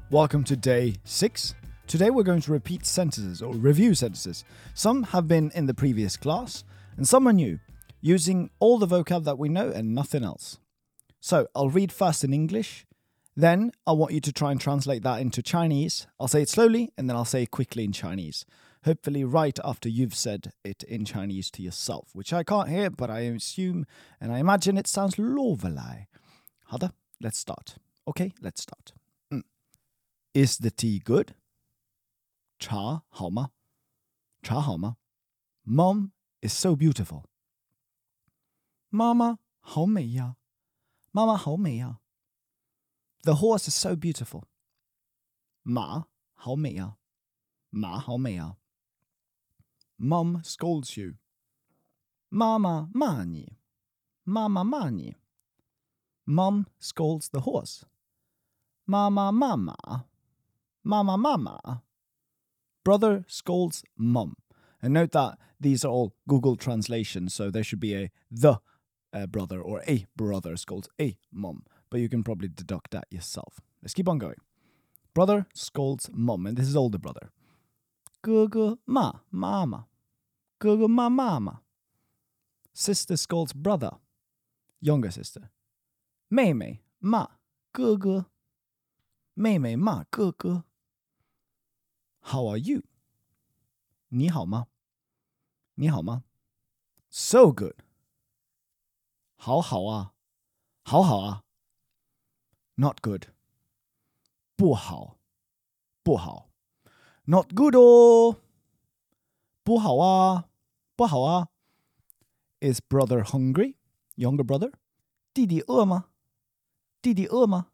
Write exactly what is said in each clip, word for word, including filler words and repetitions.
Welcome to day six. Today we're going to repeat sentences or review sentences. Some have been in the previous class and some are new, using all the vocab that we know and nothing else. So I'll read first in English, then I want you to try and translate that into Chinese. I'll say it slowly and then I'll say it quickly in Chinese. Hopefully right after you've said it in Chinese to yourself, which I can't hear, but I assume and I imagine it sounds lovely. 好的, let's start. Okay, let's start. Mm. Is the tea good? 茶好吗? 茶好吗? Mom is so beautiful. 妈妈好美呀. 妈妈好美呀. The horse is so beautiful. 马好美呀. 马好美呀. Mom scolds you. 妈妈骂你. 妈妈骂你. Mom scolds the horse. 妈妈骂马. 妈妈骂马. Brother scolds mom. And note that these are all Google translations, so there should be a the uh, brother or a brother scolds a mom. But you can probably deduct that yourself. Let's keep on going. Brother scolds mom, and this is older brother. 哥哥骂妈妈. 哥哥骂妈妈. Sister scolds brother. Younger sister. 妹妹骂哥哥. 妹妹骂哥哥. How are you? 你好吗? 你好吗? So good. 好好啊. 好好啊. Not good. 不好. 不好. Not good oh. 不好啊. 不好啊. Is brother hungry? Younger brother? 弟弟饿吗? 弟弟饿吗?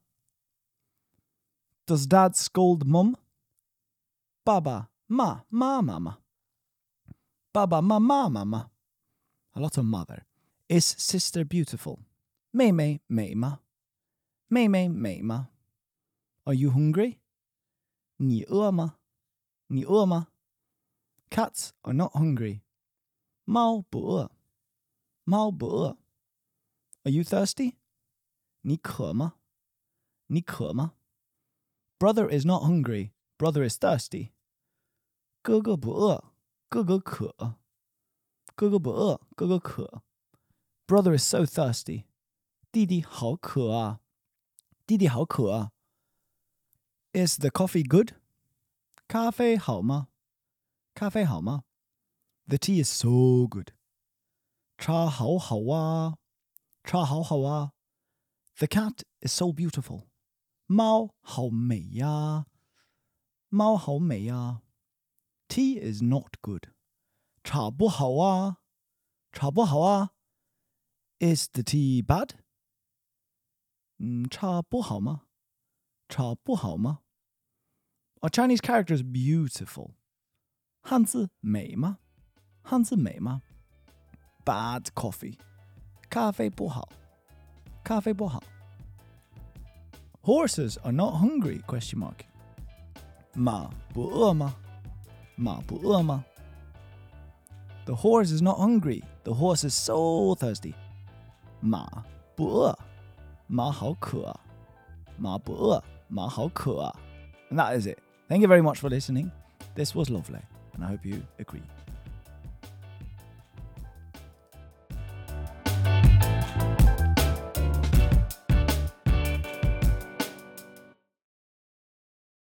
Does dad scold mom? 爸爸骂妈妈吗? 爸爸骂妈妈吗? A lot of mother. Is sister beautiful? 妹妹美吗? 妹妹美吗? Are you hungry? 你饿吗? 你饿吗? Cats are not hungry. 猫不饿. 猫不饿. Are you thirsty? 你渴吗? 你渴吗? Brother is not hungry. Brother is thirsty. 哥哥不饿. 哥哥渴. 哥哥不饿. 哥哥渴. Brother is so thirsty. 弟弟好渴啊. 弟弟好渴啊. Is the coffee good? 咖啡好吗? 咖啡好吗? The tea is so good. 茶好好啊. 茶好好啊. The cat is so beautiful. 猫好美呀. 猫好美呀. Tea is not good. 茶不好啊. 茶不好啊. Is the tea bad? 嗯，茶不好吗? 茶不好吗? Are Chinese characters beautiful? 汉字美吗? 汉字美吗? Bad coffee. 咖啡不好. 咖啡不好. Horses are not hungry? Question mark. 马不饿吗? 马不饿吗? The horse is not hungry. The horse is so thirsty. 马不饿. 马好渴啊. 马不饿. 马好渴啊. And that is it. Thank you very much for listening. This was lovely, and I hope you agree.